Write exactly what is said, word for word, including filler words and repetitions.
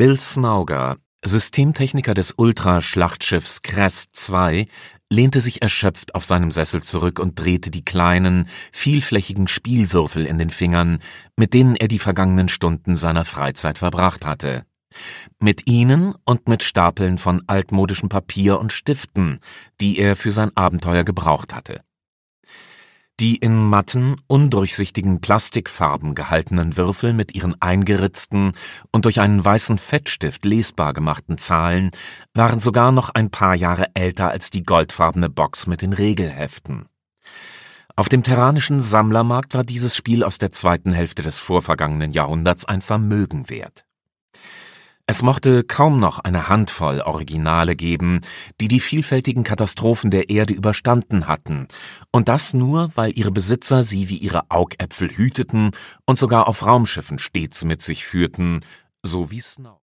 Bill Snauger, Systemtechniker des Ultraschlachtschiffs Crest zwei, lehnte sich erschöpft auf seinem Sessel zurück und drehte die kleinen, vielflächigen Spielwürfel in den Fingern, mit denen er die vergangenen Stunden seiner Freizeit verbracht hatte. Mit ihnen und mit Stapeln von altmodischem Papier und Stiften, die er für sein Abenteuer gebraucht hatte. Die in matten, undurchsichtigen Plastikfarben gehaltenen Würfel mit ihren eingeritzten und durch einen weißen Fettstift lesbar gemachten Zahlen waren sogar noch ein paar Jahre älter als die goldfarbene Box mit den Regelheften. Auf dem terranischen Sammlermarkt war dieses Spiel aus der zweiten Hälfte des vorvergangenen Jahrhunderts ein Vermögen wert. Es mochte kaum noch eine Handvoll Originale geben, die die vielfältigen Katastrophen der Erde überstanden hatten, und das nur, weil ihre Besitzer sie wie ihre Augäpfel hüteten und sogar auf Raumschiffen stets mit sich führten, so wie Snow.